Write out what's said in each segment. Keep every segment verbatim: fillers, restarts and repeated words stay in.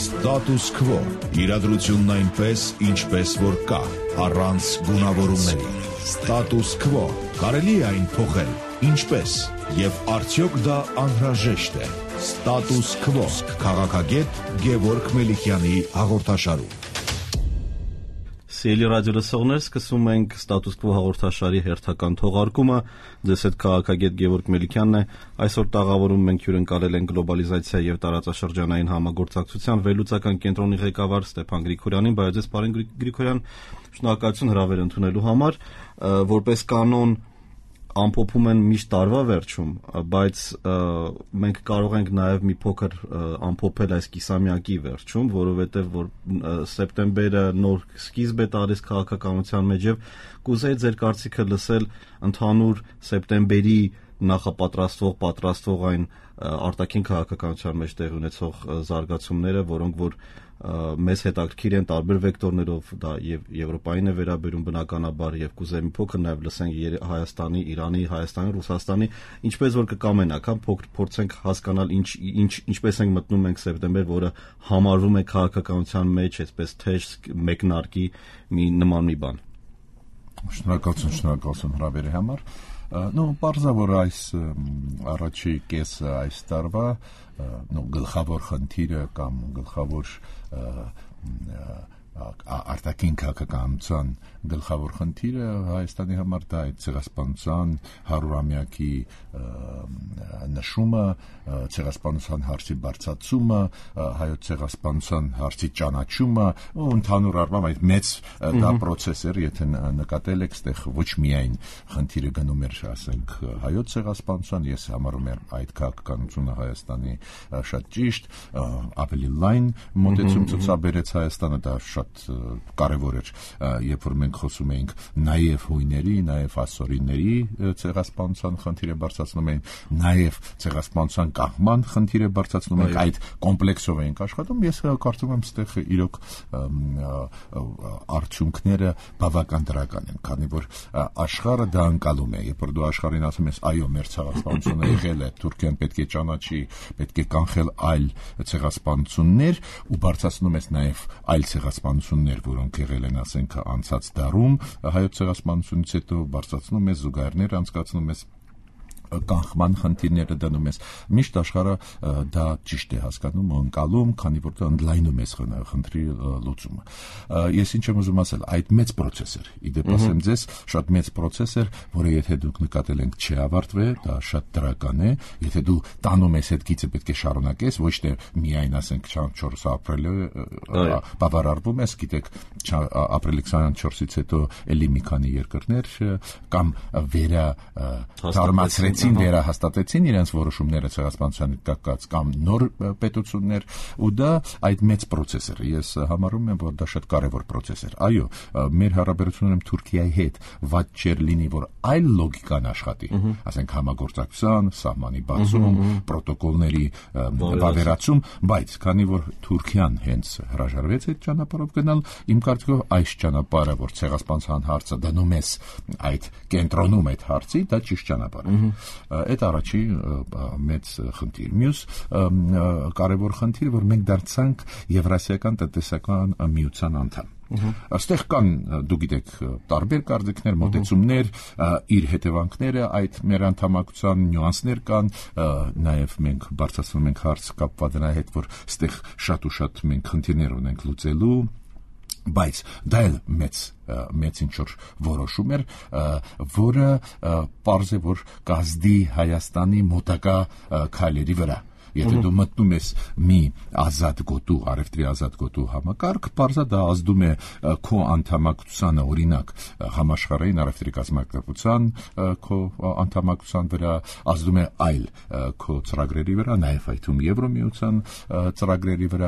Status quo. Իրադրությունն այնպես, ինչպես որ կա, առանց գունավորումների։ Status quo. Կարելի է այն փոխել, ինչպես, եւ արդյոք դա անհրաժեշտ է։ Status quo. Քաղաքագետ Գևորգ Մելիքյանի հաղորդաշարում։ Սիրելի ռադիոլսողներ, սկսում ենք Status Quo հաղորդաշարի հերթական թողարկումը։ Ձեզ հետ քաղաքագետ Գևորգ Մելիքյանն է։ Այսօր տաղավարում մենք հյուրընկալել ենք գլոբալիզացիա եւ տարածաշրջանային համագործակցության վերլուծական կենտրոնի ղեկավար Ստեփան Գրիգորյանին։ Բարև պարոն Գրիգորյան, շնորհակալություն հրավեր ընդունելու համար։ Որպես կանոն ամփոփում են միշտ տարվա վերջում, բայց մենք կարող ենք նաև մի փոքր ամփոփել այս կիսամյակի վերջում, որովհետև որ սեպտեմբերը նոր սկիզբ է տալիս քաղաքականության մեջ եւ կուզեի ձեր կարծիքը լսել ընդհանուր սեպտեմբերի նախապատրաստվող, պատրաստվող այն արտաքին քաղաքականության մեջ տեղի ունեցող զարգացումները, որոնք որ մեզ հետաքրքիր են տարբեր վեկտորներով, դա եւ Եվրոպային է վերաբերում բնականաբար եւ կուզեի մի փոքր նաեւ լսենք Հայաստանի, Իրանի, Հայաստանի, Ռուսաստանի, ինչպես որ կկամենաք, հա, փոքր փորձենք հասկանալ ինչ ինչ ինչպես ենք մտնում ենք սեպտեմբեր, որը համարվում է քաղաքականության մեջ, այսպես թեժ մեկնարկի մի նման մի բան։ Շնորհակալություն, շնորհակալություն հրավերի համար։ Ну, բարձր այս առաջի կեսը այս տարվա, ну, գլխավոր խնդիրը կամ գլխավոր արտաքին քաղաքականության գլխավոր խնդիրը Հայաստանի համար դա է ցեղասպանության հարյուրամյակի նշումը, ցեղասպանության հարցի բարձրացումը, հայոց ցեղասպանության հարցի ճանաչումը, ու ընդհանուր առմամբ այդ մեծ դա process էր, եթե նկատել եք, այդտեղ ոչ միայն խնդիրը գնում էր, ասենք, հայոց ցեղասպանության, ես համարում եմ այդ քաղաքականությունը Հայաստանի շատ ճիշտ, ավելի լայն մոտեցում ցուցաբերեց Հայաստանը, դա կարևոր էր, երբ որ մենք խոսում էինք նաև հույների, նաև ասորիների ցեղասպանության խնդիրը բարձրացնում էին, նաև ցեղասպանության կախման խնդիրը բարձրացնում ենք, այդ կոմպլեքսով էինք աշխատում, ես կարծում եմ այստեղ իրոք արդյունքները բավական դրական են, քանի որ աշխարհը դա անցալում է, երբ որ դու աշխարհին ասում ես, այո, մեր ցեղասպանությունը եղել է, Թուրքիան պետք է ճանաչի, պետք է կանխել այլ ցեղասպանություններ ու բարձրացնում ես նաև այլ ցեղասպանություններ, որոնք եղել են, ասենք, անցած դարում, հայոց ցեղասպանությունից հետո բարձրացնում ես զուգահեռներ անցկացնում ես կանխման խնդիրները դնում ես, միշտ աշխարհը դա ճիշտ է հասկանում ու ընկալում, քանի որ դա ընդլայնում է խնդրի լուծումը։ Ես ինչ եմ ուզում ասել, այդ մեծ process էր, իդեպ ասեմ ձեզ, շատ մեծ process էր, որը եթե դուք նկատել եք չի ավարտվել, դա շատ դրական է, եթե դու տանում ես այդ գիծը պետք է շարունակես, ոչ թե միայն ասենք չորս ապրիլը բավարարվում ես, գիտեք, ապրիլի քսաներկուսից հետո էլի մի քանի երկրներ կամ վերա թարմացրեցին, վերահաստատեցին իրենց որոշումները ցեղասպանության կապված կամ նոր պետություններ, ու դա այդ մեծ process էր։ Ես համարում եմ, որ դա շատ կարևոր process էր։ Այո, մեր հարաբերություններում Թուրքիայի հետ ված չէր լինի, որ այլ լոգիկան աշխատի, ասենք համագործակցության, սահմանի բացում, պրոտոկոլների վավերացում, բայց քանի որ Թուրքիան հենց հրաժարվեց այդ ճանապարհով գնալ, իմ կարծիքով այս ճանապարհը, որ ցեղասպանության հարցը դնում ես այդ կենտրոնում այդ հարցի, դա ճիշտ ճանապարհ է։ Այդ առաջի մեծ խնդիր։ Մյուս կարևոր խնդիր, որ մենք դարձանք Եվրասիական տնտեսական միության անդամ։ Այստեղ կան, դու գիտեք, տարբեր կարծիքներ, մոտեցումներ, իր հետևանքները, այդ մեր անդամակցության նյուանսներ կան, նաև մենք բարձրացնում ենք հարց կապված դրա հետ, որ այստեղ շատ ու շատ մենք խնդիրներ ունենք լուծելու, բայց դա էլ մեծ մեծ ինչ-որ որոշում էր, որը պարզ է, որ կազդի Հայաստանի մոտակա քայլերի վրա։ Եթե դու մտնում ես մի ազատ գոտու, առևտրի ազատ գոտու համակարգ, պարզա դա ազդում է քո անդամակցությանը, օրինակ համաշխարհային առևտրի կազմակերպության քո անդամակցության վրա, ազդում է այլ քո ծրագրերի վրա, նաև այդում Եվրոմիության ծրագրերի վրա,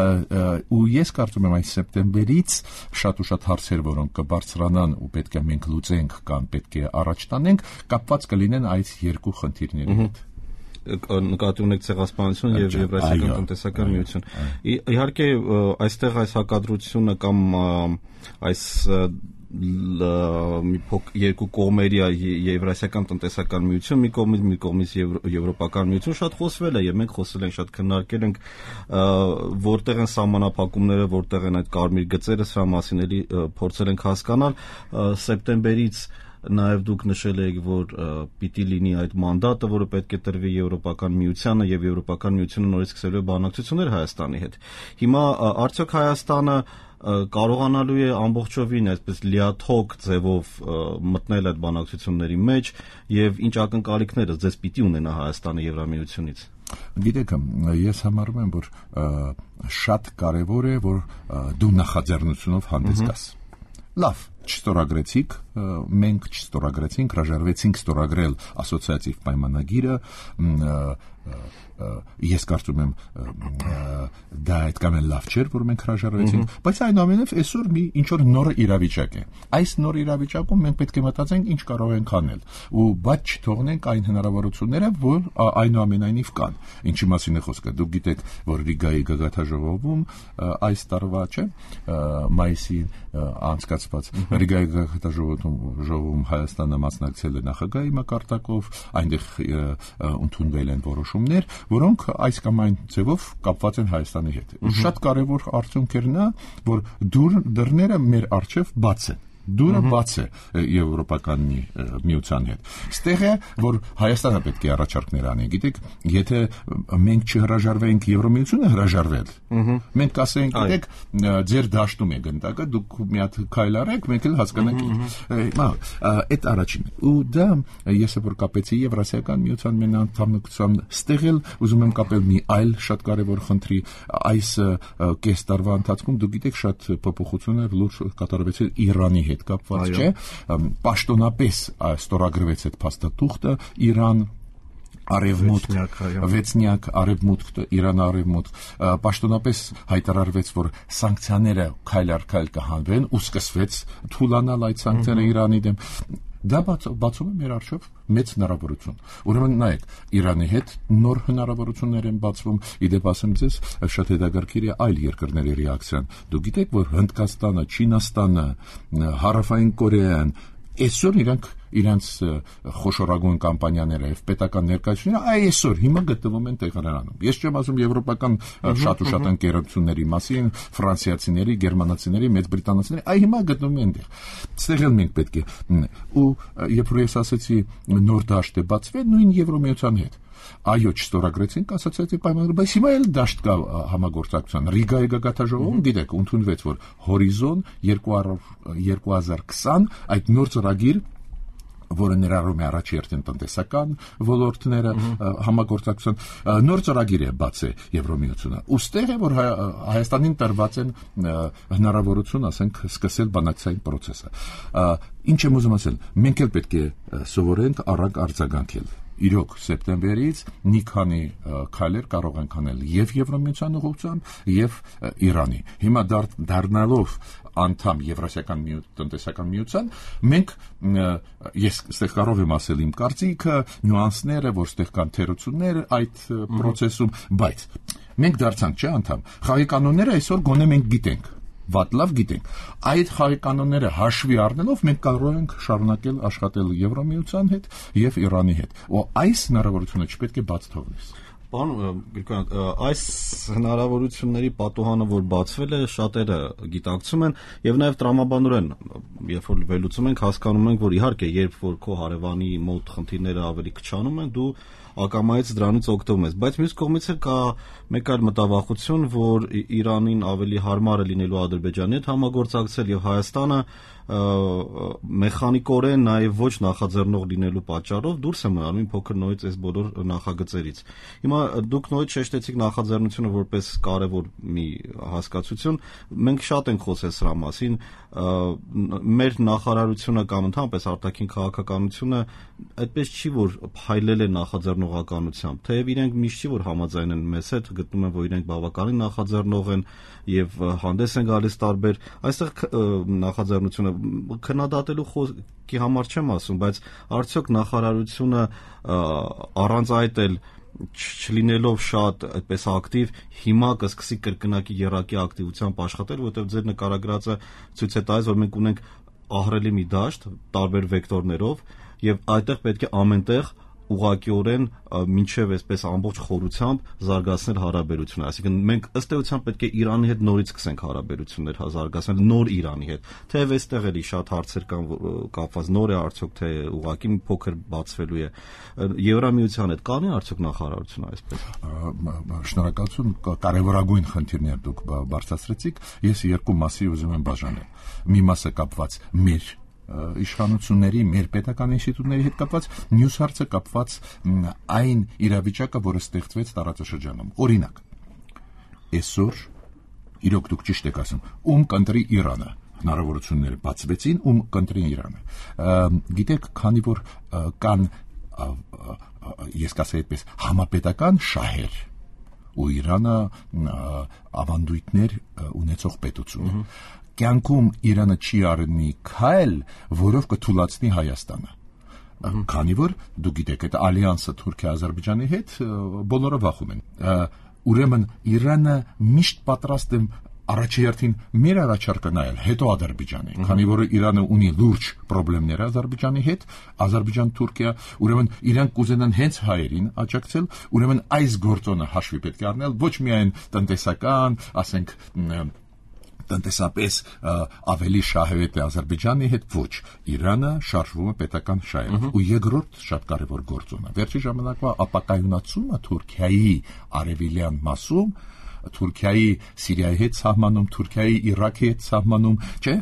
ու ես կարծում եմ այս սեպտեմբերից շատ ու շատ հարցեր, որոնք կբարձրանան ու պետք է մենք լուծենք կամ պետք է առաջ տանենք, կապված կլինեն այս երկու խնդիրների հետ։ Նկատի ունեք ցեղասպանություն եւ Եվրասիական տնտեսական միություն։ Իհարկե, այստեղ այս հակադրությունը կամ այս մի փոք երկու կողմերի Եվրասիական տնտեսական միություն մի կողմից մի կողմից Եվրոպական միություն շատ խոսվել է եւ մենք խոսել ենք շատ քննարկել ենք որտեղ են սահմանափակումները, որտեղ են այդ կարմիր գծերը, սրա մասին էլի փորձել ենք հասկանալ սեպտեմբերից Նաև դուք նշել եք, որ պիտի լինի այդ մանդատը, որը պետք է տրվի Եվրոպական միությանը եւ Եվրոպական միությունը նորից սկսելու է բանակցություններ Հայաստանի հետ։ Հիմա արդյոք Հայաստանը կարողանալու է ամբողջովին այսպես լիաթոք ձևով մտնել այդ բանակցությունների մեջ եւ ինչ ակնկալիքները ձեզ պիտի ունենա Հայաստանը Եվրամիությունից։ Գիտեք, ես համարում եմ, որ շատ կարևոր է, որ դու նախաձեռնությունով հանդես գաս։ Լավ, չստորագրեցիք, մենք չստորագրեցինք, հրաժարվեցինք ստորագրել ասոցիատիվ պայմանագիրը, ես կարծում եմ դա այդքան էլ լավ չէր, որ մենք հրաժարվեցինք, բայց այնուամենայնիվ այսօր մի ինչ որ նոր իրավիճակ է։ Այս նոր իրավիճակում մենք պետք է մտածենք ինչ կարող ենք անել, ու բայց չթողնենք այն հնարավորությունները, որ այնուամենայնիվ կան։ Ինչի մասին է խոսքը։ Դուք գիտեք, որ Ռիգայի գագաթաժողովում այս տարվա չէ, մայիսի անցկացված Ռիգայի գագաթաժողովում Հայաստանը մասնակցել է նախագահի մակարդակով, այնտեղ ընդունվել են որոշումներ, որոնք այս կամ այն ձևով կապված են Հայաստանի հետ։ Շատ կարևոր արդյունքն է նա, որ դռները մեր առջև բաց են։ Դուրը բաց է Եվրոպական միության հետ։ Ստեղ է, որ Հայաստանը պետք է առաջարկներ անի։ Գիտեք, եթե մենք չհրաժարվենք Եվրոմիությունը հրաժարվել, մենք ասենք, գիտեք, ձեր դաշտում է գնդակը, դուք մի հատ քայլ արեք, մենք էլ հասկանանք։ Հիմա այդ առաջինը։ Ու դա ես որ կապեցի Եվրասիական միության մենանդամության, ստեղ էլ ուզում եմ կապել մի այլ շատ կարևոր խնդրի, այս կես տարվա ընթացքում դուք գիտեք շատ փոփոխություններ լուրջ կատարվեցին Իրանի հետ կապված չէ, պաշտոնապես ստորագրվեց այդ փաստաթուղթը Իրան Արևմուտք, վեցնյակ Արևմուտք, Իրան Արևմուտք, պաշտոնապես հայտարարվեց, որ սանկցիաները քայլ առ քայլ կհանվեն, ու սկսվեց թուլանալ այդ սանկցիաները Իրանի դեմ։ Դա բացում է մեր առջև մեծ հնարավորություն։ Ուրեմն նայեք, Իրանի հետ նոր հնարավորություններ են բացվում, իդեպ ասեմ ձեզ, շատ հետաքրքիր է այլ երկրների ռեակցիան։ Դուք գիտեք, որ Հնդկաստանը, Չինաստանը, Հարավային Կորեան այսօր իրանք իրանց խոշորագույն կամպանիաները եւ պետական ներկայացումները այսօր հիմա գտնվում են Տեհրանում։ Ես չեմ ասում եվրոպական շատ ու շատ ընկերությունների մասին, ֆրանսիացիների, գերմանացիների, մեծ բրիտանացիների, այ հիմա գտնվում են այնտեղ։ Ստեղ էլ մենք պետք է ու երբ որ ես ասեցի նոր դաշտ է բացվել նույն Եվրոմիության հետ։ Այո, չստորագրեցինք ասոցիատիվ պայմանները, բայց հիմա էլ դաշտ կա համագործակցության։ Ռիգայի գագաթաժողովում գիտեք, ընդունվեց, որ հորիզոն երկու հազար քսան այդ նոր ծրագիր, որը ներառում է առաջերտին տնտեսական ոլորտները համագործակցության նոր ծրագիր է բացե Եվրոմիությունը։ Ոստեղ է, որ Հայաստանին տրված են հնարավորություն, ասենք, սկսել բանակցային process-ը։ Ինչ եմ ուզում ասել, մենք էլ պետք է սովորենք առանց արձագանքել։ Իրոք սեպտեմբերից մի քանի քայլեր կարող ենք անել եւ Եվրոմիության ուղղությամբ եւ Իրանի։ Հիմա դառնալով անդամ Եվրասիական տնտեսական միության, մենք ես ստեղ կարող եմ ասել իմ կարծիքը, նյուանսները, որ ստեղ կան թերություններ այդ process-ում, բայց մենք դարձանք չէ անդամ։ Խաղի կանոնները այսօր գոնե մենք գիտենք։ Վատ լավ գիտենք։ Այդ խաղի կանոնները հաշվի առնելով մենք կարող ենք շարունակել աշխատել Եվրոմիության հետ եւ Իրանի հետ։ Ու այս հնարավորությունը չպետք է բաց թողնես։ Պարոն Գրիգորյան, այս հնարավորությունների պատուհանը, որ բացվել է, շատերը գիտակցում են եւ նաեւ տրամաբանորեն, երբ որ վերլուծում ենք, հասկանում ենք, որ իհարկե, երբ որ քո հարևանի մոտ խնդիրները ավելի քչանում են, դու ակամայից դրանից օգտվում ես, բայց մյուս կողմից էլ կա մեկ այլ մտավախություն, որ Իրանին ավելի հարմար է լինելու Ադրբեջանի հետ համագործակցել եւ Հայաստանը մեխանիկորեն նաև ոչ նախաձեռնող լինելու պատճառով դուրս է մնալու մի փոքր նորից այս բոլոր նախագծերից։ Հիմա դուք նորից շեշտեցիք նախաձեռնությունը որպես կարևոր մի հասկացություն, մենք շատ ենք խոսել սրա մասին, մեր նախարարությունը կամ ընդհանրապես արտաքին քաղաքականությունը այդպես չի որ փայլել է նախաձեռնողականությամբ, թեև իրենք միշտ չի որ համաձայն են մեզ հետ, գտնում են որ իրենք բավականին նախաձեռնող են եւ հանդես են գալիս տարբեր, այստեղ նախաձեռնությունը քննադատելու խոսքի համար չեմ ասում, բայց արդյոք նախարարությունը առանց այդ էլ չլինելով շատ այդպես ակտիվ հիմա կսկսի կրկնակի երակի ակտիվությամբ աշխատել, որովհետև ձեր նկարագրածը ցույց է տալիս, որ մենք ունենք ահռելի մի դաշտ տարբեր վեկտորներով եւ այդտեղ պետք է ամենտեղ ուղղակիորեն մինչև այսպես ամբողջ խորությամբ զարգացնել հարաբերությունները, այսինքն մենք ըստ էության պետք է Իրանի հետ նորից սկսենք հարաբերություններ զարգացնել, նոր Իրանի հետ, թեև այստեղ էլի շատ հարցեր կան կապված, նոր է արդյոք թե ուղղակի մի փոքր բացվելու է, Եվրամիության հետ կանի արդյոք նախարարությունը այսպես։ Շնորհակալություն, կարևորագույն խնդիրներ դուք բարձրացրեցիք, ես երկու մասի ուզում եմ բաժանել, մի մասը կապված մեր իշխանությունների, մեր պետական ինստիտուտների հետ կապված, մյուս հարցը կապված այն իրավիճակը, որը ստեղծվեց տարածաշրջանում։ Օրինակ, այսօր, իրոք դուք ճիշտ եք ասում, ում կընտրի Իրանը, հնարավորությունները բացվեցին, ում կընտրի Իրանը։ Գիտեք, քանի որ կան, ես կասեի այդպես, համապետական շահեր, ու Իրանը ավանդույթներ ունեցող պետություն է, կյանքում Իրանը չի արնի քայլ, որով կթուլացնի Հայաստանը։ Քանի որ դուք գիտեք, այդ ալյանսը Թուրքիա-Ադրբեջանի հետ բոլորը վախում են։ Ուրեմն Իրանը միշտ պատրաստ է առաջերտին մեր առաջարկը նայել, հետո Ադրբեջանի, քանի որ Իրանը ունի լուրջ խնդիրներ Ադրբեջանի հետ, Ադրբեջան-Թուրքիա, ուրեմն իրանք կուզենան հենց հայերին աջակցել, ուրեմն այս գործոնը հաշվի պետք է առնել, ոչ միայն տնտեսական, ասենք տնտեսապես ավելի շահավետ է Ադրբեջանի հետ, ոչ, Իրանը շարժվում է պետական շահերով։ Ու երկրորդ շատ կարևոր գործոնը, վերջի ժամանակվա ապակայունացումը Թուրքիայի արևելյան մասում, Թուրքիայի Սիրիայի հետ սահմանում, Թուրքիայի Իրաքի հետ սահմանում, չէ,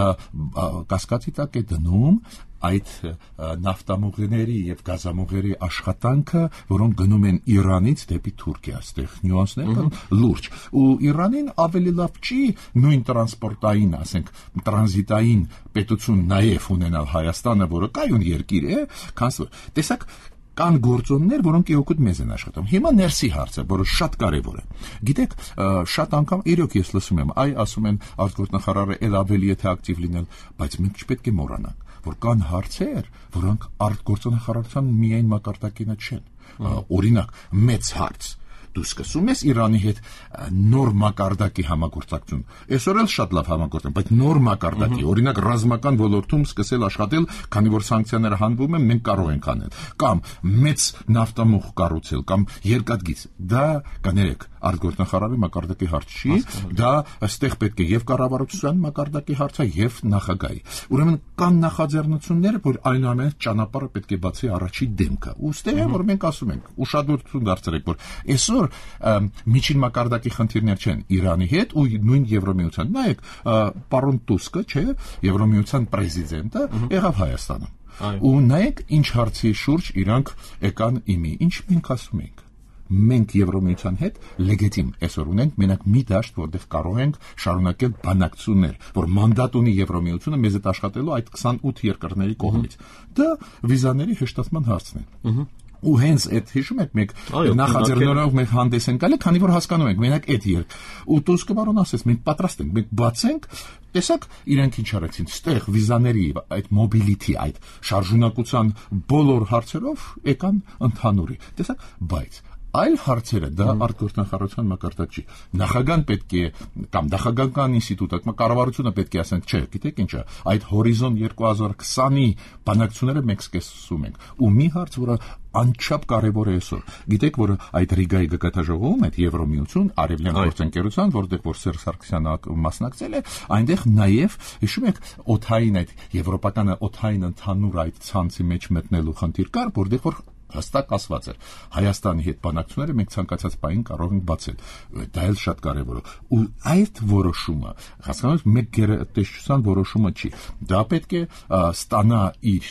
կասկածի տակ է դնում այդ նավթամուղիների եւ գազամուղերի աշխատանքը, որոնք գնում են Իրանից դեպի Թուրքիա, այստեղ նյուանսներ կան լուրջ։ Ու Իրանին ավելի լավ չի նույն տրանսպորտային, ասենք, տրանզիտային պետություն նաեւ ունենալ Հայաստանը, որը կայուն երկիր է, քան տեսակ կան գործոններ, որոնք իօգուտ մեզ են աշխատում։ Հիմա ներսի հարցը, որը շատ կարևոր է։ Գիտեք, շատ անգամ իրոք ես լսում եմ, այ ասում են արտգործնախարարը ել ավելի է թե ակտիվ լինել, բայց մենք չպետք է մոռանանք, որ կան հարցեր, որոնք արտգործնախարարության միայն մակարդակինը չեն։ Օրինակ, մեծ հարց դու սկսում ես Իրանի հետ նոր մակարդակի համագործակցություն։ Այսօր էլ շատ լավ համագործակցություն, բայց նոր մակարդակի, օրինակ ռազմական ոլորտում սկսել աշխատել, քանի որ սանկցիաները հանվում են, մենք կարող ենք անել, կամ մեծ նավթամուղ կառուցել, կամ երկաթգիծ։ Դա կներեք, արտգործնախարարի մակարդակի հարց չի, դա այստեղ պետք է եւ կառավարության մակարդակի հարց է, եւ նախագահի։ Ուրեմն կան նախաձեռնությունները, որ այնուամենայնիվ ճանապարհը պետք է բացի առաջի դեմքը։ Ու ստեղ է, որ մենք ասում ենք, ուշադրություն դարձրեք, որ այսօր միջին մակարդակի խնդիրներ չեն Իրանի հետ ու նույն Եվրոմիության։ Նայեք, պարոն Տուսկը, չէ, Եվրոմիության պրեզիդենտը եղավ Հայաստանում։ Ու նայեք, ինչ հարցի շուրջ իրանք եկան իմի, ինչ մենք ասում ենք։ Մենք Եվրոմիության հետ լեգիտիմ այսօր ունենք մենակ մի դաշտ, որտեղ կարող ենք շարունակել բանակցություններ, որ մանդատ ունի Եվրոմիությունը մեզ հետ աշխատելու այդ քսանութ երկրների կողմից։ Դա վիզաների հեշտացման հարցն է։ Ու հենց այդ հիշում եք մենք նախաձեռնորով մենք հանդես ենք գալի, քանի որ հասկանում ենք մենակ այդ երկ։ Ու Տուսկը բարոն ասեց, մենք պատրաստ ենք, մենք բացենք, տեսակ իրենք ինչ արեցին, ստեղ վիզաների այդ մոբիլիթի, այդ շարժունակության բոլոր հարցերով եկան ընդհանուրի։ Տեսակ, բայց այլ հարցերը դա արտգործնախարարության մակարդակ չի։ Նախագահան պետք է կամ նախագահական ինստիտուտը, կառավարությունը պետք է ասենք, չէ, գիտեք ինչա, այդ հորիզոն երկու հազար քսանի բանակցությունները մենք սկսում ենք։ Ու մի հարց, որը անչափ կարևոր է այսօր։ Գիտեք, որ այդ Ռիգայի գագաթաժողովում այդ Եվրոմիություն, Արևելյան գործընկերության, որտեղ որ Սերժ Սարգսյանը մասնակցել է, այնտեղ նաև հիշում եք օթային այդ եվրոպական օթային ընդհանուր այդ ցանցի մեջ մտնելու խնդիր կար, որտեղ որ հստակ ասված էր Հայաստանի հետ բանակցությունները մենք ցանկացած բային կարող ենք բացել։ Դա էլ շատ կարևոր է։ Ու այդ որոշումը, հասկանալի մեկ գերատեսչության որոշումը չի։ Դա պետք է ստանա իր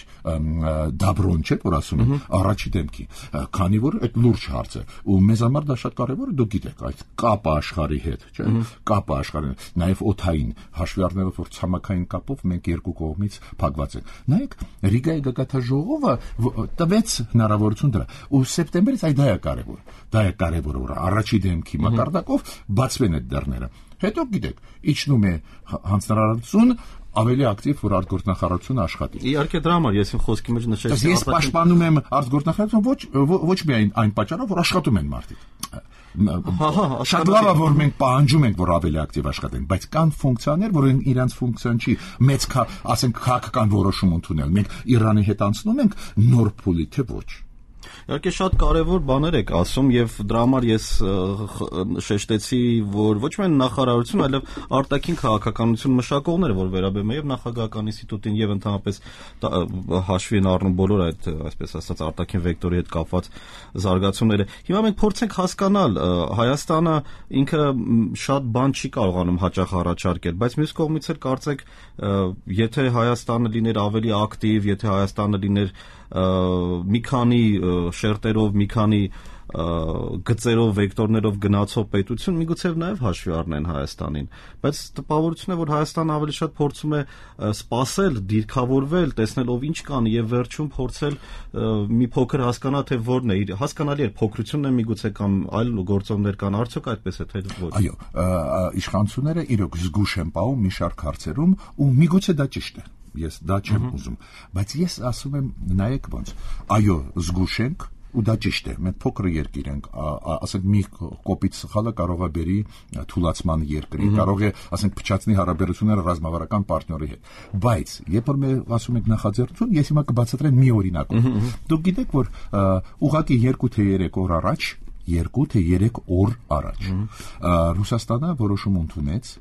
դաբրոն, չէ՞ որ ասում են, առաջի դեմքի, քանի որ այդ լուրջ հարց է։ Ու մեզ համար դա շատ կարևոր է, դուք գիտեք, այդ կապը աշխարհի հետ, չէ՞։ Կապը աշխարհի, նաև օթային, հաշվի առնելով որ ցամաքային կապով մենք երկու կողմից փակված ենք։ Նայեք, Ռիգայի գագաթաժողովը տվեց հնարավոր դրա։ Ու սեպտեմբերից այդ դա է կարևոր։ Դա է կարևոր որ առաջի դեմքի մակարդակով բացվեն այդ դռները։ Հետո գիտեք, իջնում է հանձնարարություն ավելի ակտիվ որ արտգործնախարարությունը աշխատի։ Իհարկե դրա համար ես իմ խոսքի մեջ նշեցի, ես պաշտպանում եմ արտգործնախարարությունը ոչ ոչ միայն այն պատճառով որ աշխատում են մարդիկ։ շատ լավ է, որ մենք պահանջում ենք, որ ավելի ակտիվ աշխատեն, բայց կան ֆունկցիաներ, որ իրանց ֆունկցիան չի մեծ, ասենք, քաղաքական որոշում ընդունել։ Մենք Իրանի հետ անցնում ենք նոր փուլի, թե ոչ։ Իհարկե շատ կարևոր բաներ եք ասում եւ դրա համար ես շեշտեցի, որ ոչ միայն նախարարություն, այլև արտաքին քաղաքականություն մշակողները, որ վերաբերում է եւ նախագահական ինստիտուտին եւ ընդհանրապես հաշվի են առնում բոլոր այդ, այսպես ասած, արտաքին վեկտորի հետ կապված զարգացումները։ Հիմա մենք փորձենք հասկանալ, Հայաստանը ինքը շատ բան չի կարողանում հաճախ առաջարկել, բայց մյուս կողմից էլ կարծեք, եթե Հայաստանը լիներ ավելի ակտիվ, եթե Հայաստանը լիներ մի քանի շերտերով, մի քանի գծերով, վեկտորներով գնացող պետություն, միգուցե նաև հաշվի առնեն Հայաստանին, բայց տպավորությունն է, որ Հայաստանը ավելի շատ փորձում է սպասել, դիրքավորվել, տեսնել ով ինչ կանի եւ վերջում փորձել մի փոքր հասկանալ, թե որն է, հասկանալի է, փոքրությունն է միգուցե կամ այլ գործոններ կան, արդյոք այդպես է, թե ոչ։ Այո, իշխանությունները իրոք զգուշ են պահում մի շարք հարցերում ու միգուցե դա ճիշտ է։ Ես դա չեմ ուզում, բայց ես ասում եմ, նայեք ոնց, այո, զգուշ ենք ու դա ճիշտ է, մենք փոքր երկիր ենք, ասենք մի կոպիտ սխալը կարող է բերի թուլացման երկրի, կարող է, ասենք, փչացնի հարաբերությունները ռազմավարական պարտների հետ, բայց երբ որ մենք ասում ենք նախաձեռնություն, ես հիմա կբացատրեմ մի օրինակով։ Դուք գիտեք, որ ուղղակի երկու թե երեք օր առաջ, երկու թե երեք օր առաջ Ռուսաստանը որոշում ընդունեց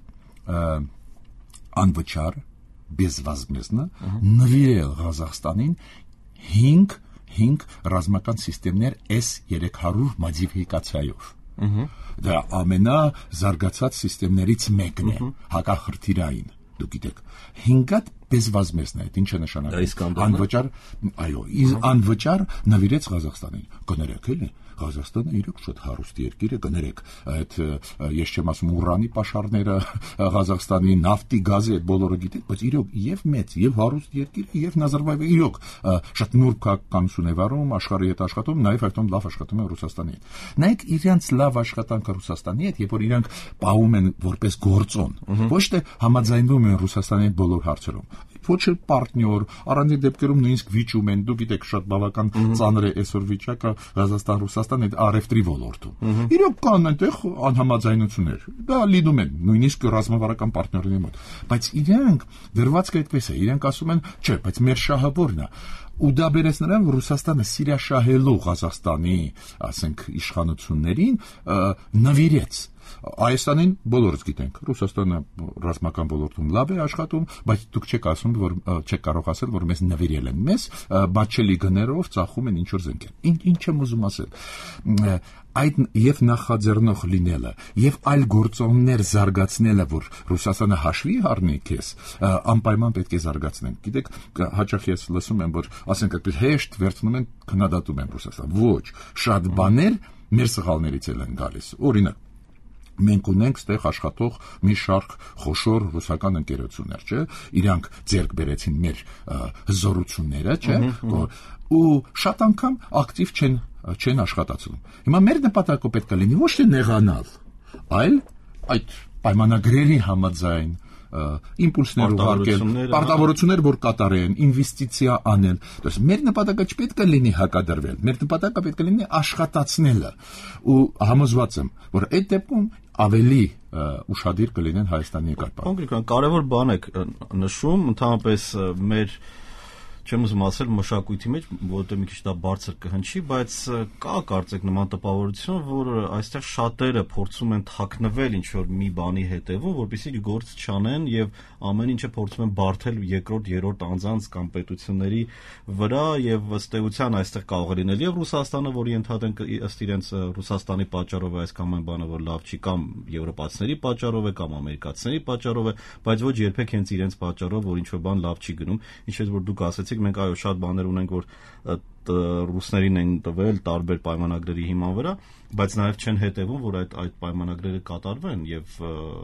անվճար безвозмездно նվիրել Ղազախստանին հինգ ռազմական սիստեմներ էս երեք հարյուր մոդիֆիկացիայով։ Դա ամենազարգացած սիստեմներից մեկն է, հակախրթիրային, դուք գիտեք։ հինգ безвозмездно, այդ ինչ է նշանակում։ Անվճար, այո, անվճար նվիրեց Ղազախստանին։ Կներեք, էլի, Ղազախստանը իրոք շատ հարուստ երկիր է, կներեք, այդ ես չեմ ասում ուրանի պաշարները Ղազախստանի, նավթի, գազի, այդ բոլորը գիտեք, բայց իրոք եւ մեծ, եւ հարուստ երկիր է, եւ Նազարբայևը իրոք շատ նուրբ քաղաքականություն է վարում, աշխարհի հետ աշխատում, նաեւ այդտեղ լավ աշխատում է Ռուսաստանի հետ։ Նայեք իրանց լավ աշխատանքը Ռուսաստանի հետ, երբ որ իրանք պահում են որպես գործոն, ոչ թե համաձայնվում են Ռուսաստանի հետ բոլոր հարցերում։ Ոչ էլ պարտներ, առանձին դեպքերում նույնիսկ վիճում են, դուք գիտեք, շատ բավական ծանր է այսօր վիճակը Ղազախստան-Ռուսաստան այդ առևտրի ոլորտում։ Իրոք կան այնտեղ անհամաձայնություններ, դա լինում են նույնիսկ ռազմավարական պարտներների մոտ, բայց իրանք դրվածքը այդպես է, իրանք ասում են, չէ, բայց մեր շահը որն է։ Ու դա բերեց նրան, որ Ռուսաստանը սիրաշահելու Ղազախստանի, ասենք, իշխանություններին նվիրեց Հայաստանին բոլորս գիտենք, Ռուսաստանը ռազմական ոլորտում լավ է աշխատում, բայց դուք չեք ասում, որ չեք կարող ասել, որ մեզ նվիրել են, մեզ բաչելի գներով ծախում են ինչ-որ զենքեր։ Ինչ եմ ուզում ասել։ Այդ եւ նախաձեռնող լինելը եւ այլ գործոններ զարգացնելը, որ Ռուսաստանը հաշվի առնի քեզ, անպայման պետք է զարգացնենք։ Գիտեք, հաճախ ես լսում եմ, որ ասենք այդպես հեշտ վերցնում են քննադատում են Ռուսաստան։ Ոչ, շատ բաներ մեր սխալներից են գալիս։ Օրինակ, մենք ունենք ստեղ աշխատող մի շարք խոշոր ռուսական ընկերություններ, չէ՞, իրանք ձեռք բերեցին մեր զորությունները, չէ՞, ու շատ անգամ ակտիվ չեն չեն աշխատացնում։ Հիմա մեր նպատակը պետք է լինի ոչ թե նեղանալ, այլ այդ պայմանագրերի համաձայն իմպուլսներ ուղարկել, պարտավորություններ որ կատարեն, ինվեստիցիա անել։ Դες մեր նպատակը չպետք է լինի հակադրվել, մեր նպատակը պետք է լինի աշխատացնելը։ Ու համոզված եմ, որ այդ դեպքում ավելի ուշադիր կլինեն Հայաստանի նկատմամբ։ Կոնկրետ կարևոր բան եք նշում, ընդհանրապես մեր չեմ ուզում ասել մշակույթի մեջ, որտեղ մի քիչ դա բարձր կհնչի, բայց կա կարծեք նման տպավորություն, որ այստեղ շատերը փորձում են թաքնվել ինչ-որ մի բանի հետևում, որպեսզի գործ չանեն եւ ամեն ինչը փորձում են բարթել երկրորդ, երրորդ անձանց կամ պետությունների վրա եւ ըստ էության այստեղ կարող է լինել եւ Ռուսաստանը, որի ընդհանրեն ըստ իրենց Ռուսաստանի պատճառով է այս կամ այն բանը, որ լավ չի, կամ եվրոպացիների պատճառով է, կամ ամերիկացիների պատճառով է, բայց ոչ երբեք հենց իրենց պատճառով, որ ինչ-որ բան լավ չի գնում, ինչպես որ դուք ասեցիք, մենք այո շատ բաներ ունենք, որ ռուսներին են տվել տարբեր պայմանագրերի հիման վրա, բայց նաև չեն հետևում, որ այդ այդ պայմանագրերը կատարվեն եւ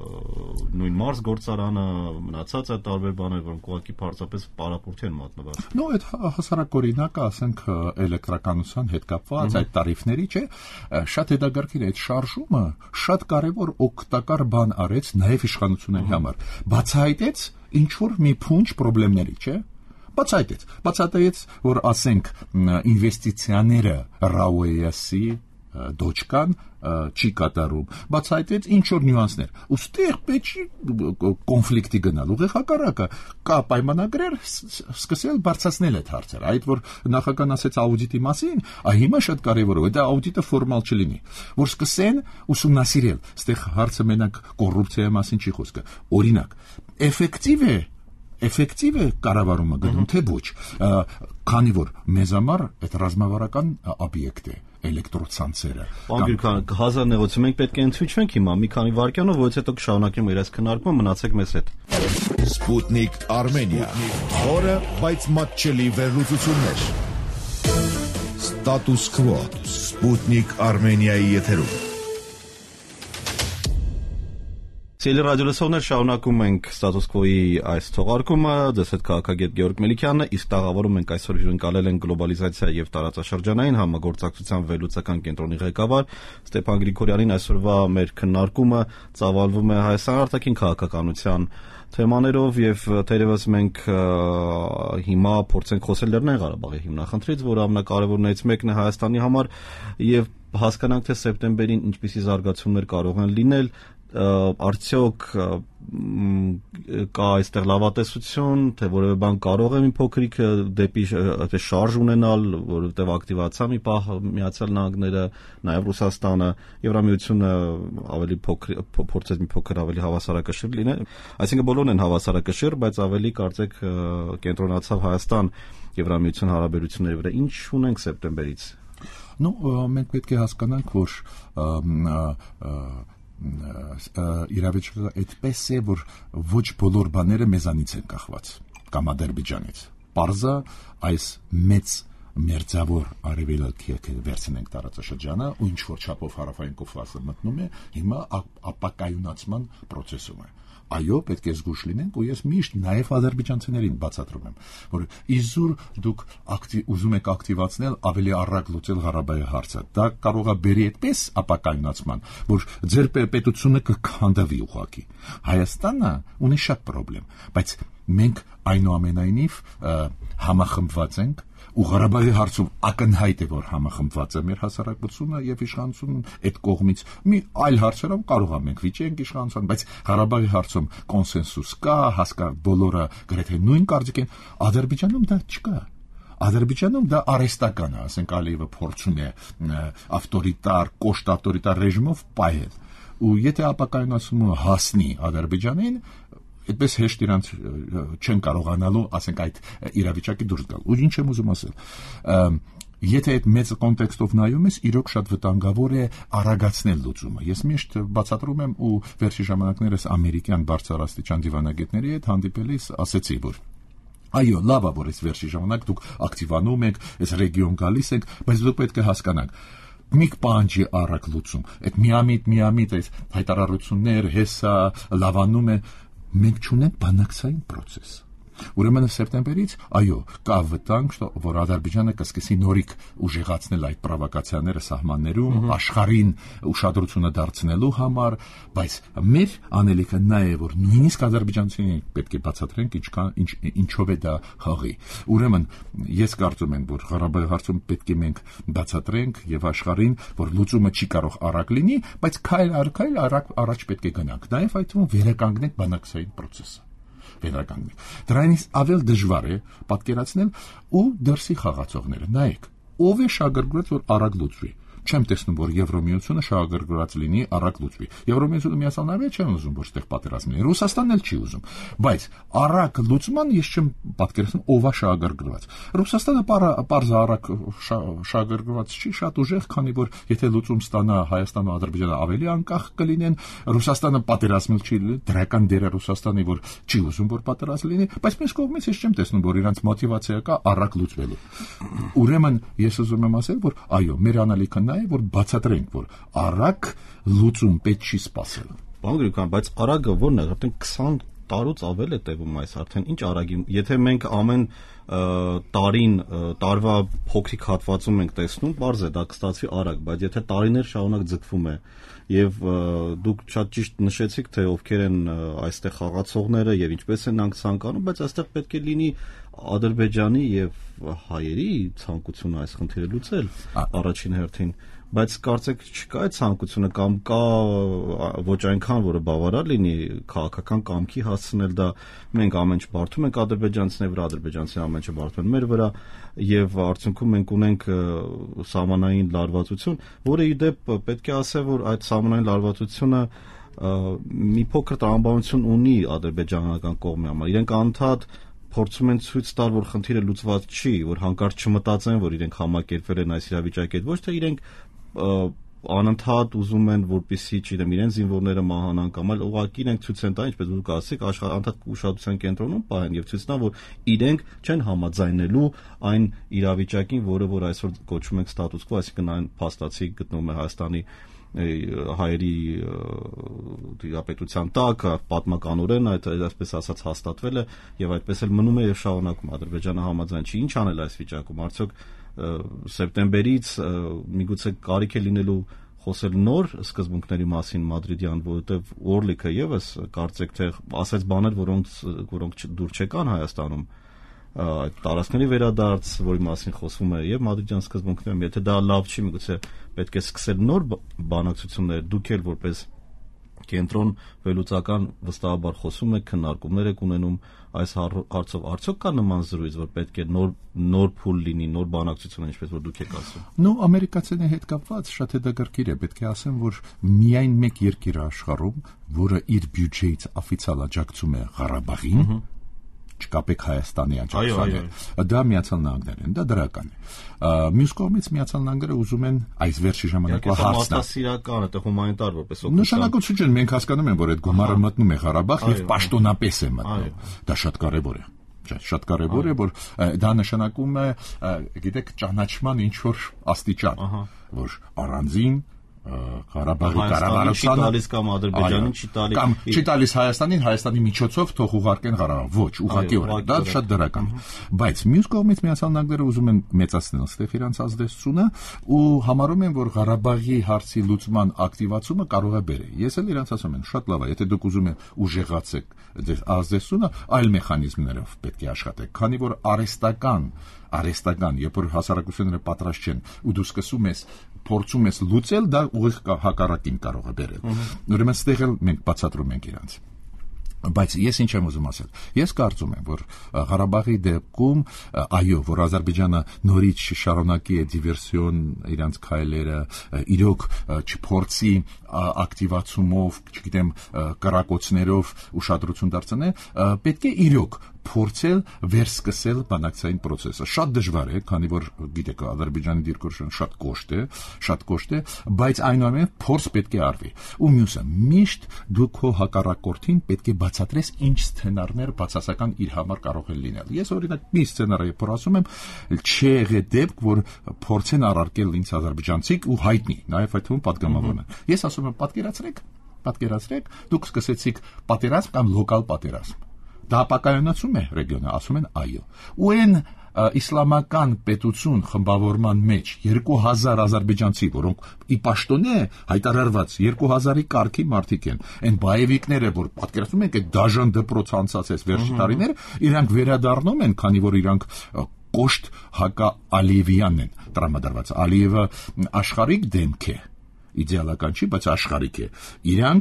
նույն Մարս գործարանը մնացած այդ տարբեր բաներ, որոնք ուղղակի պարզապես պարապորթի են մատնված։ Նո, այդ հասարակ օրինակը, ասենք, էլեկտրականության հետ կապված այդ տարիֆների, չէ, շատ հետաքրքիր է, այդ շարժումը շատ կարևոր օգտակար բան արեց նաև իշխանությունների համար։ Բացահայտեց ինչ որ մի փունջ խնդիրների, չէ։ Բացայտեց, բացատայեց, որ ասենք ինվեստիցիաները Ռաուեյասի դոչկան չի կատարում, բաց այդից ինչ որ նյուանսներ, ուստեղ պետք չի կոնֆլիկտի գնալ, ուղիղ հակառակը, կա պայմանագրեր, սկսել բարձրացնել այդ հարցերը, այդ որ նախագահն ասեց աուդիտի մասին, հիմա շատ կարևոր է, դա աուդիտը ֆորմալ չլինի, որ սկսեն ուսումնասիրել, այստեղ հարցը մենակ կոռուպցիայի մասին չի խոսքը, օրինակ, էֆեկտիվ է Էֆեկտիվ է կառավարումը գնում, թե ոչ, քանի որ մեզ համար այդ ռազմավարական օբյեկտ է, էլեկտրոցանցերը։ Անգլիական հազար նեղություն մենք պետք է ընդհանրենք հիմա մի քանի վայրկյանով, որից հետո կշարունակենք մեր այս քննարկումը, մնացեք մեզ հետ։ Sputnik Armenia, խորը, բայց մատչելի վերլուծություններ։ Status Quo, Sputnik Armenia-ի եթերում։ Սիրելի ռադիոլսողներ, շարունակում ենք Status Quo-ի այս թողարկումը, ձեզ հետ քաղաքագետ Գեորգ Մելիքյանն է, իսկ տաղավարում ենք այսօր հյուրընկալել են գլոբալիզացիա եւ տարածաշրջանային համագործակցության վերլուծական կենտրոնի ղեկավար Ստեփան Գրիգորյանին։ Այսօրվա մեր քննարկումը ծավալվում է Հայաստանի արտաքին քաղաքականության թեմաներով եւ թերևս մենք հիմա փորձենք խոսել Լեռնային Ղարաբաղի հիմնախնդրից, որը ամենակարևորներից մեկն է Հայաստանի համար, եւ հասկանանք, թե սեպտեմբերին ինչպիսի զարգացումներ կարող են լինել, արդյոք կա այստեղ լավատեսություն, թե որևէ բան կարող է մի փոքրիկ դեպի այդպես շարժ ունենալ, որովհետև ակտիվացա մի պահ Միացյալ Նահանգները, նաև Ռուսաստանը, Եվրամիությունը ավելի փոքր փորձեց մի փոքր ավելի հավասարակշիռ լինել, այսինքն բոլորն են հավասարակշիռ, բայց ավելի կարծեք կենտրոնացավ Հայաստան Եվրամիության հարաբերությունների վրա։ Ինչ ունենք սեպտեմբերից։ Ну, մենք պետք է հասկանանք, որ իրավիճակը այդպես է, որ ոչ բոլոր բաները մեզանից են կախված կամ Ադրբեջանից։ Պարզա այս մեծ մերձավոր արևելքի վերցնենք տարածաշրջանը ու ինչ որ չափով հարավային Կովկասը մտնում է, հիմա ապակայունացման process-ում է։ Այո, պետք է զգուշ լինենք, ու ես միշտ նաև ադրբեջանցիներին բացատրում եմ, որ իզուր դուք ուզում եք ակտիվացնել ավելի առակ լուծել Ղարաբաղի հարցը։ Դա կարող է բերի այդպես ապակայունացման, որ ձեր պետությունը կքանդվի ուղղակի։ Հայաստանը ունի շատ խնդրեմ, բայց մենք այնուամենայնիվ համախմբված ենք, ու Ղարաբաղի հարցում ակնհայտ է, որ համախմբված է մեր հասարակությունը եւ իշխանությունն այդ կողմից մի այլ հարցերով կարող է մենք վիճենք իշխանության, բայց Ղարաբաղի հարցում կոնսենսուս կա, հասկա բոլորը գրեթե նույն կարծիք են, Ադրբեջանում դա չկա։ Ադրբեջանում դա արհեստական է, ասենք Ալիևը փորձում է ավտորիտար, կոշտ ավտորիտար ռեժիմով պահել։ Ու եթե ապակայունացումը հասնի Ադրբեջանին, այդպես հեշտ իրանց չեն կարողանալու, ասենք, այդ իրավիճակի դուրս գալ։ Ու ինչ եմ ուզում ասել, եթե այդ մեծ կոնտեքստով նայում ես, իրոք շատ վտանգավոր է արագացնել լուծումը։ Ես միշտ բացատրում եմ ու վերջի ժամանակներս ամերիկյան բարձրաստիճան դիվանագետների հետ հանդիպելիս ասեցի, որ այո, լավ է, որ այս վերջի ժամանակ դուք ակտիվանում եք, այս ռեգիոն գալիս եք, բայց դուք պետք է հասկանաք, մի պանջի առակ լուծում, այդ միամիտ, միամիտ այս հայտարարություններ, հեսա, լավանում է, մենք չունենք բանակցային process։ Ուրեմն սեպտեմբերից, այո, կա վտանգ, որ Ադրբեջանը կսկսի նորիկ ուժեղացնել այդ պրովոկացիաները սահմաններում, աշխարհին ուշադրությունը դարձնելու համար, բայց մեր անելիքը նա է, որ նույնիսկ ադրբեջանցիներին պետք է բացատրենք ինչքան ինչ ինչով է դա խաղի։ Ուրեմն ես կարծում եմ, որ Ղարաբաղի հարցում պետք է մենք բացատրենք եւ աշխարհին, որ լուծումը չի կարող արագ լինի, բայց քայլ առ քայլ արագ առաջ պետք է գնանք։ Նաեւ այդ թվում վերականգնենք բանակցային process-ը։ Վերականգնենք։ Դրանից ավել դժվար է պատկերացնել ու դրսի խաղացողները։ Նայեք, ով է շահագրգռված, որ արագ լուծվի։ Չեմ տեսնում, որ Եվրամիությունը շահագրգռված լինի, արագ լուծվի։ Եվրամիությունը Միացյալ Նահանգները չեն ուզում, որ այդտեղ պատերազմ լինի։ Ռուսաստանն էլ չի ուզում։ Բայց արագ լուծման ես չեմ պատկերացնում, ով է շահագրգռված։ Ռուսաստանը պարզ արագ շահագրգռված չի, շատ ուժեղ, քանի որ եթե լուծում ստանա Հայաստանը ու Ադրբեջանը ավելի անկախ կլինեն, Ռուսաստանը պատերազմել չի լինի, դրական դեր է Ռուսաստանի, որ չի ուզում, որ պատերազմ լինի, բայց մյուս կողմից ես չեմ տեսնում, որ իրանց մոտիվացիա կա արագ լուծվելու։ Ուրեմն ես ուզում եմ ասել, որ այո, մեր անալիքը նա է, որ բացատրենք, որ արագ լուծում պետք չի սպասել։ Պարոն Գրիգորյան, բայց արագը ո՞րն է, արդեն քսան տարուց ավել է տևում այս արդեն, ինչ արագի, եթե մենք ամեն տարին տարվա փոքրիկ հատվածում ենք տեսնում, բարձ է դա կստացվի արագ, բայց եթե տարիներ շարունակ ձգվում է եւ դուք շատ ճիշտ նշեցիք, թե ովքեր են այստեղ խաղացողները եւ ինչպես են նրանք ցանկանում, բայց այստեղ պետք է լինի Ադրբեջանի եւ հայերի ցանկությունը այս խնդիրը լուծել առաջին հերթին, բայց կարծեք չկա այդ ցանկությունը կամ կա ոչ այնքան, որը բավարար լինի քաղաքական կամքի հասցնել դա։ Մենք ամեն ինչ բարդում ենք ադրբեջանցիների վրա, ադրբեջանցիները ամեն ինչը բարդում են մեր վրա, եւ արդյունքում մենք ունենք սահմանային լարվածություն, որը ի դեպ պետք է ասել, որ այդ սահմանային լարվածությունը մի փոքր տրամաբանություն ունի ադրբեջանական կողմի համար։ Իրենք անդադ փորձում են ցույց տալ, որ խնդիրը լուծված չի, որ հանկարծ չմտածեն, որ իրենք համակերպվել են այս իրավիճակի հետ, ոչ թե իրենք անընդհատ ուզում են, որպեսզի, չգիտեմ, իրենց զինվորները մահանան կամ այլ, ուղղակի իրենք ցույց են տա, ինչպես դուք ասեք, անդադ ուշադրության կենտրոնում պահեն եւ ցույց տան, որ իրենք չեն համաձայնելու այն իրավիճակին, որը որ այսօր կոչվում ենք ստատուս կվո, այսինքն այն փաստացի գտնվում է Հայաստանի հայերի դիապետության տակ, պատմականորեն այդ այսպես ասած հաստատվել է եւ այդպես էլ մնում է եւ շարունակում Ադրբեջանը համաձայն չի։ Ինչ անել այս վիճակում, արդյոք սեպտեմբերից միգուցե կարիք է լինելու խոսել նոր սկզբունքների մասին մադրիդյան, որովհետեւ Օրլիկը եւս կարծեք թե ասեց բաներ, որոնք որոնք դուր չեկան Հայաստանում, այդ տարածքների վերադարձ, որի մասին խոսվում է եւ մադրիդյան սկզբունքներում, եթե դա լավ չի, միգուցե պետք է սկսել նոր բանակցություններ, դուք էլ որպես կենտրոն վերլուծական վստահաբար խոսում եք, քննարկումներ եք ունենում այս հարցով, արդյոք կա նման զրույց, որ պետք է նոր նոր փուլ լինի, նոր բանակցություն, ինչպես որ դուք եք ասում։ Նո, ամերիկացիների հետ կապված շատ հետաքրքիր է, պետք է ասեմ, որ միայն մեկ երկիր է աշխարհում, որը իր բյուջեից օֆիցիալ աջակցում է Ղարաբաղին, չկապեք Հայաստանի աջակցությանը, դա Միացյալ Նահանգներն են, դա դրական է։ Մյուս կողմից Միացյալ Նահանգները ուզում են այս վերջի ժամանակվա հարցն մարդասիրական է, հումանիտար որպես օգնություն։ Նշանակություն չեն, մենք հասկանում ենք, որ այդ գումարը մտնում է Ղարաբաղ եւ պաշտոնապես է մտնում։ Դա շատ կարեւոր է։ Շատ կարևոր է, որ դա նշանակում է, գիտեք, ճանաչման ինչ որ աստիճան, որ առանձին Ղարաբաղի կառավարությանը տալիս կամ Ադրբեջանին չի տալիս կամ չի տալիս Հայաստանին, Հայաստանի միջոցով թող ուղարկեն Ղարաբաղ, ոչ, ուղղակիորեն, դա շատ դրական է։ Բայց մյուս կողմից Միացյալ Նահանգները ուզում են մեծացնել այստեղ իրենց ազդեցությունը ու համարում են, որ Ղարաբաղի հարցի լուծման ակտիվացումը կարող է բերել։ Ես էլ իրենց ասում եմ, շատ լավ է, եթե դուք ուզում եք ուժեղացեք ձեր ազդեցությունը, այլ մեխանիզմներով պետք է աշխատեք, քանի որ արհեստական արհեստական, երբ որ հասարակությունները պատրաստ չեն ու դու սկսում ես փորձում ես լուծել, դա ուղիղ հակառակին կարող է բերել։ Ուրեմն ստեղ էլ մենք բացատրում ենք իրանց։ Բայց ես ինչ եմ ուզում ասել։ Ես կարծում եմ, որ Ղարաբաղի դեպքում, այո, որ Ադրբեջանը նորից շարունակի է դիվերսիոն իրանց քայլերը, իրոք չփորձի ակտիվացումով, չգիտեմ, կրակոցներով ուշադրություն դարձնել, պետք է իրոք փորձել վերսկսել բանակցային process-ը։ Շատ դժվար է, քանի որ գիտեք, Ադրբեջանի դիրքորոշումը շատ կոշտ է, շատ կոշտ է, բայց այնուամենայնիվ փորձ պետք է արվի։ Ու մյուսը, միշտ դու քո հակառակորդին պետք է բացատրես ինչ սցենարներ բացասական իր համար կարող են լինել։ Ես օրինակ մի սցենարը որ ասում եմ, չի եղել դեպք, որ փորձեն առարկել ինձ ադրբեջանցիք ու հայտնի, նաև այդ թվում պատգամավորն է։ Ես ասում եմ, պատկերացրեք, պատկերացրեք, դուք սկսեցիք պատերազմ կամ լոկալ պատերազմ։ Դա ապակայունացում է ռեգիոնը, ասում են այո։ Ու այն իսլամական պետություն խմբավորման մեջ երկու հազար ադրբեջանցի, որոնք ի պաշտոնե հայտարարված երկու հազարի կարգի մարդիկ են, այն բայևիկները, որ պատկերացնում եք, այդ դաժան դպրոց անցած վերջի տարիները, իրանք վերադառնում են, քանի որ իրանք կոշտ հակա Ալիևյանն են տրամադրված։ Ալիևը աշխարհիկ դեմք է, իդեալական չի, բայց աշխարհիկ է։ Իրանք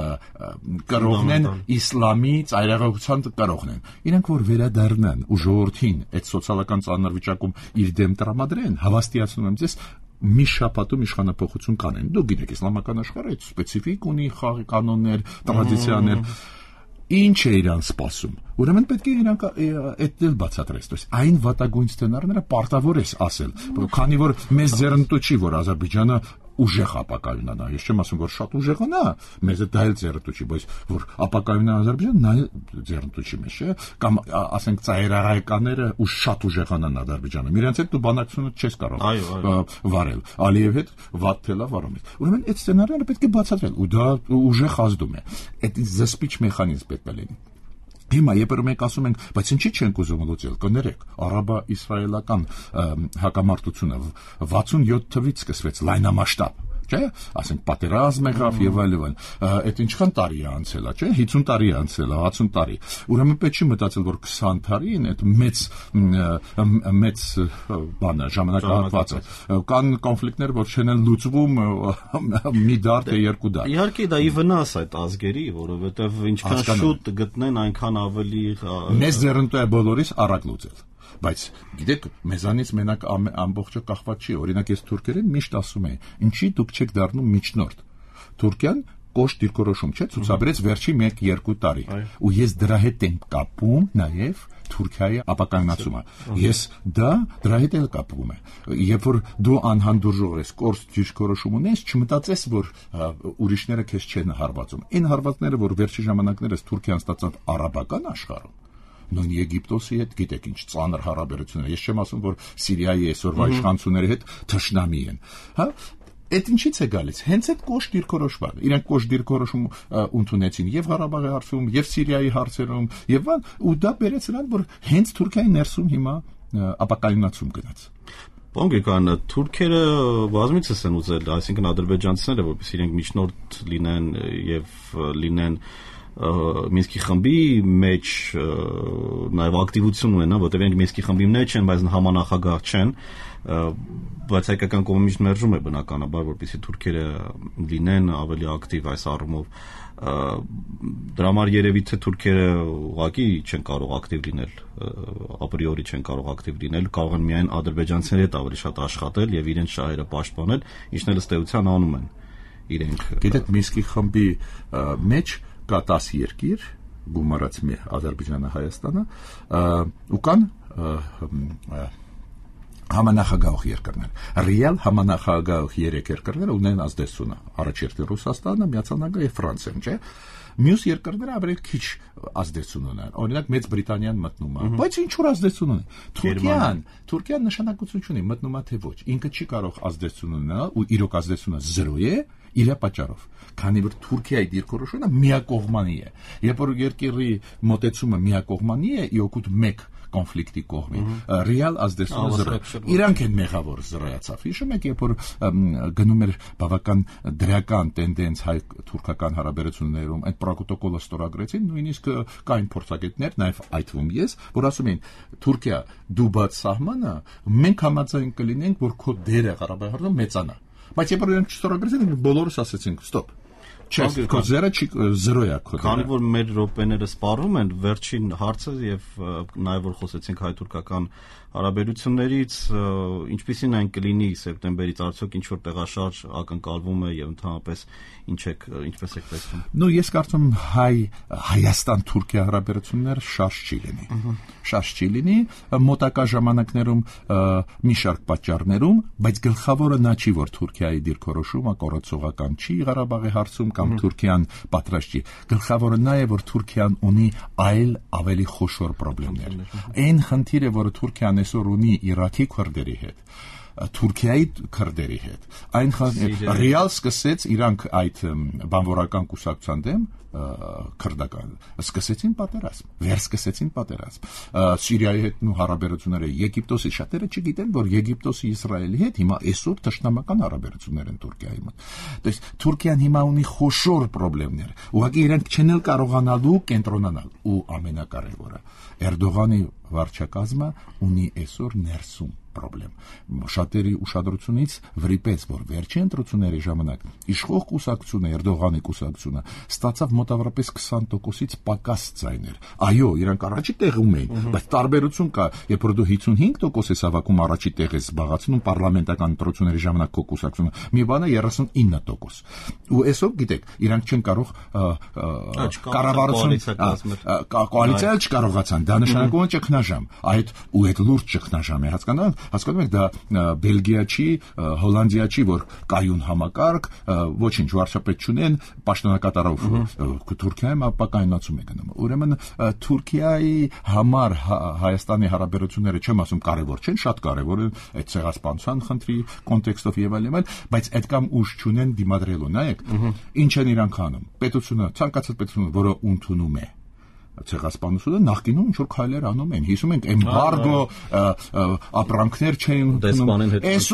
կրողն են իսլամի ծայրահեղության կրողն են։ Իրանք որ վերադառնան ու ժողովրդին այդ սոցիալական ծանրվիճակում իր դեմ տրամադրեն, հավաստիացնում եմ ձեզ, մի շաբաթում իշխանապողություն կանեն։ Դու գիտեք, իսլամական աշխարհը այդ սպეციფიկ ունի խաղի կանոններ, տրադիցիաներ։ Ինչ է իրան սպասում։ Ուրեմն պետք է իրանք այդ էլ բացատրես, то есть այն վատագույն սցենարները պարտավոր է ասել, քանի որ մեզ ձեռնտու չի, որ Ադրբեջանը ուժեղ ապակայունանա։ Ես չեմ ասում, որ շատ ուժեղանա, մեզ դա էլ ձեռնտու չի, բայց որ ապակայունանա Ադրբեջանը, նա ձեռնտու չի մեզ, չէ՞։ Կամ ասենք ծայրահեղականները ու շատ ուժեղանան Ադրբեջանը։ Իրենց հետ դու բանակցությունը չես կարող վարել։ Ալիև հետ վատ թելա վարում ես։ Ուրեմն այդ սցենարները պետք է բացատրել, ու դա ուժեղ ազդում է։ Այդ զսպիչ մեխանիզմ պետք է լինի։ Հիմա երբ մենք ասում ենք, բայց ինչի չենք ուզում լուծել, կներեք, արաբա-իսրայելական հակամարտությունը վաթսունյոթ թվականից սկսվեց լայնամասշտաբ, չէ, ասենք պատերազմ եղավ եւ այլն, այդ ինչքան տարի է անցել, չէ, հիսուն տարի է անցել, հասուն տարի։ Ուրեմն պետք չի մտածել, որ քսան տարին այդ մեծ մեծ բանը ժամանակահատվածը կան կոնֆլիկտներ, որ չեն լուծվում մի դար թե երկու դար։ Իհարկե դա ի վնաս այդ ազգերի, որովհետեւ ինչքան շուտ գտնեն, այնքան ավելի մեծ ձեռնտու է բոլորիս արագ լուծել։ Բայց գիտեք, մեզանից մենակ ամբողջը կախված չի։ Օրինակ ես թուրքերեն միշտ ասում եմ, ինչի դուք չեք դառնում միջնորդ։ Թուրքիան կոշտ դիրքորոշում չէ, ցուցաբերեց վերջի մեկ երկու տարի։ Ու ես դրա հետ եմ կապում նաև Թուրքիայի ապակայնացումը։ Ես դա դրա հետ էլ կապվում եմ։ Երբ որ դու անհանդուրժող ես, կոշտ դիրքորոշում ունես, չմտածես, որ ուրիշները քեզ չեն հարվածում։ Այն հարվածները, որ վերջի ժամանակներս Թուրքիան ստացավ արաբական աշխարհում, նույն Եգիպտոսի հետ, գիտեք ինչ ծանր հարաբերություններ։ Ես չեմ ասում, որ Սիրիայի այսօրվա իշխանությունների հետ թշնամի են։ Հա, այդ ինչից է գալիս։ Հենց այդ կոշտ դիրքորոշումը։ Իրանք կոշտ դիրքորոշում ընդունեցին եւ Ղարաբաղի հարցում, եւ Սիրիայի հարցերում, եւ այլ, ու դա բերեց նրան, որ հենց Թուրքիայի ներսում հիմա ապակայնացում գնաց։ Բանկեկան թուրքերը բազմիցս են ուզել, այսինքն ադրբեջանցիները, որպես իրենք միջնորդ լինեն եւ լինեն Մինսկի խմբի մեջ նաև ակտիվություն ունեն, որտեղ իրենք Մինսկի խմբի մեջ են, բայց համանախագահ չեն, բայց հայկական կողմը միշտ մերժում է բնականաբար, որպեսզի թուրքերը լինեն ավելի ակտիվ այս առումով։ Դրա համար երևի թե թուրքերը ուղղակի չեն կարող ակտիվ լինել, ապրիորի չեն կարող ակտիվ լինել, կարող են միայն ադրբեջանցիների հետ ավելի շատ աշխատել եւ իրենց շահերը պաշտպանել, ինչն էլ ըստ էության անում են իրենք։ Գիտեք, Մինսկի խմբի մեջ կա տաս երկիր, գումարած մի Ադրբեջանը, Հայաստանը, ու կան համանախագահող երկրներ։ Ռեալ համանախագահող երեք երկրներ ունեն ազդեցությունը։ Առաջերտը Ռուսաստանը, Միացյալ Նահանգները եւ Ֆրանսիան, չէ՞։ Մյուս երկրները ավելի քիչ ազդեցություն ունեն։ Օրինակ Մեծ Բրիտանիան մտնում է, բայց ինչ որ ազդեցություն ունի։ Թուրքիան, Թուրքիան նշանակություն չունի, մտնում է թե ոչ։ Ինքը չի կարող ազդեցություն ունենալ ու իրոք ազդեցությունը զրո է իր պատճառով։ Քանի որ Թուրքիայի դիրքորոշումը միակողմանի է։ Երբ որ երկրի մոտեցումը միակողմանի է, իօգուտ մեկ կոնֆլիկտի կողմի, ռեալ ազդեցությունը զրո։ Իրանք են մեղավոր զրոյացավ։ Հիշում եք, երբ որ գնում էր բավական դրական տենդենս հայ-թուրքական հարաբերություններում, այդ պրոտոկոլը ստորագրեցին, նույնիսկ կային փորձագետներ, նաև այդ թվում ես, որ ասում էին, Թուրքիա, դու բաց սահմանը, մենք համաձայն կլինենք, որ քո դերը Ղարաբաղի հարցում մեծանա։ Բայց երբ որ իրենք չստորագրեցին, բոլորս ասեցինք, ստոպ։ Չէ, կոզերը չի զրո է քո։ Քանի որ մեր րոպեները սպառում են, վերջին հարցը եւ նաեւ որ խոսեցինք հայ-թուրքական հարաբերություններից, ինչպիսին այն կլինի սեպտեմբերից, արդյոք ինչ որ տեղաշարժ ակնկալվում է եւ ընդհանրապես ինչ եք ինչպես եք տեսնում։ Ну, ես կարծում հայ Հայաստան-Թուրքիա հարաբերությունները շարժ չի լինի։ Շարժ չի լինի մոտակա ժամանակներում մի շարք պատճառներում, բայց գլխավորը նա չի, որ Թուրքիայի դիրքորոշումը կորացողական չի Ղարաբաղի հարցում կամ Թուրքիան պատրաստ չի։ Գլխավորը նա է, որ Թուրքիան ունի այլ ավելի խոշոր խնդիրներ։ Այն խնդիրը, որը Թուրքիան այսօր ունի Իրաքի քրդերի հետ, Թուրքիայի քրդերի հետ, այն ռեալ սկսեց իրանք այդ բանվորական կուսակցության դեմ քրդական սկսեցին պատերազմ, վերսկսեցին պատերազմ։ Սիրիայի հետ նու հարաբերությունները, Եգիպտոսի շատերը չգիտեն, որ Եգիպտոսի Իսրայելի հետ հիմա այսօր ճշտամական հարաբերություններ են Թուրքիայի մոտ։ То есть Թուրքիան հիմա ունի խոշոր խնդիրներ, ուղղակի իրենք չեն էլ կարողանալու կենտրոնանալ, ու ամենակարևորը Էրդողանի վարչակազմը ունի այսօր ներսում խնդրեմ։ Շատերի ուշադրությունից վրիպեց, որ վերջին ընտրությունների ժամանակ իշխող կուսակցությունը, Էրդողանի կուսակցությունը ստացավ մոտավորապես քսան տոկոսից պակաս ձայներ։ Այո, իրանք առաջի տեղում էին, բայց տարբերություն կա, երբ որ դու հիսունհինգ տոկոս ես հավաքում առաջի տեղ ես զբաղացնում պարլամենտական ընտրությունների ժամանակ քո կուսակցությունը, մի բանը երեսունինը տոկոս։ Ու այսօր գիտեք, իրանք չեն կարող կառավարություն կոալիցիա չկարողացան, դա նշանակում է ճգնաժամ, այդ ու այդ լուրջ ճգնաժամ է, հասկանալ, հասկանում եք, դա Բելգիա չի, Հոլանդիա չի, որ կայուն համակարգ, ոչինչ վարչապետ չունեն, պաշտոնակատարով Թուրքիայում ապակայնացում է գնում։ Ուրեմն Թուրքիայի համար Հայաստանի հարաբերությունները չեմ ասում կարևոր չեն, շատ կարևոր են այդ ցեղասպանության խնդրի կոնտեքստով եւ այլն, բայց այդ կամ ուժ չունեն դիմադրելու, նայեք, ինչ են իրանք անում։ Պետությունը, ցանկացած պետություն, որը ընդունում է ցեղասպանությունը, նախկինում ինչ որ քայլեր անում են, հիշում ենք, էմբարգո ապրանքներ չէին ընդունում։ Այսօր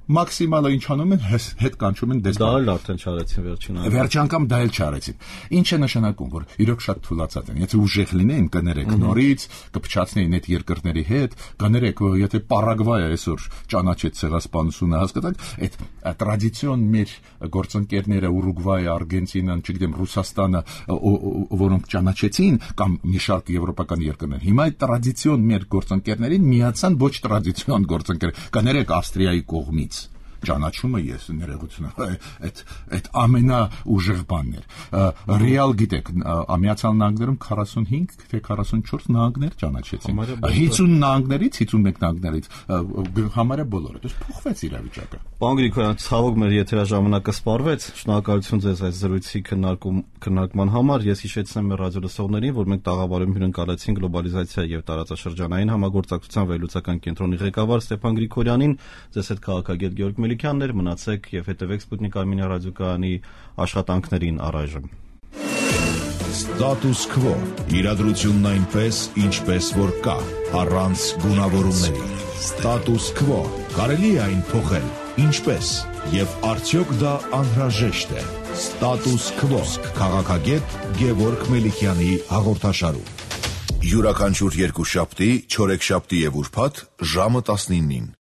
մաքսիմալը ինչ անում են, հետ կանչում են դեսպան։ Դա էլ արդեն չարեցին վերջին անգամ։ Վերջ անգամ դա էլ չարեցին։ Ինչ է նշանակում, որ իրոք շատ թուլացած են։ Եթե ուժեղ լինեին, կներեք նորից, կփչացնեին այդ երկրների հետ, կներեք, եթե Պարագվայը այսօր ճանաչեց ցեղասպանությունը, հասկացաք, այդ տրադիցիոն մեր գործընկերները Ուրուգվայը, Արգենտինան, չգիտեմ, Ռուսաստանը, որոնք ճանաչեցին կամ մի շարք եվրոպական երկրներ։ Հիմա այդ տրադիցիոն մեր գործընկերներին միացան ոչ տրադիցիոն գործընկեր, կներեք Ավստրիայի կողմից ճանաչումը ես ներողություն այդ այդ ամենաուժեղ բանն էր ռեալ գիտեք Ամերիկացան նահանգներում քառասունհինգ թե քառասունչորս նահանգներ ճանաչեցին հիսուն նահանգներից հիսունմեկ նահանգներից համարյա բոլորը դες փոխվեց իրավիճակը Պարոն Գրիգորյան ցավոք մեր եթերաժամանակը սպառվեց շնորհակալություն ձեզ այս զրույցի քննարկում քննարկման համար ես հիշեցնեմ մեր ռադիոլսողներին որ մենք տաղավարում հյուրընկալեցին գլոբալիզացիա եւ տարածաշրջանային համագործակցության վերլուծական կենտրոնի ղեկավար Ստեփան Գրիգորյանին ձեզ հետ քաղաքագետ Գեորգ Մելիքյաններ մնացեք եւ հետեւեք Սպուտնիկ Արմենիա ռադիոկայանի աշխատանքներին առայժմ Status quo իրադրությունն այնպես ինչպես որ կա առանց գունավորումների Status quo կարելի է այն փոխել ինչպես եւ արդյոք դա անհրաժեշտ է Status quo քաղաքագետ Գեորգ Մելիքյանի հաղորդաշարում յուրաքանչյուր երկուշաբթի, չորեքշաբթի եւ ուրբաթ ժամը տասնինին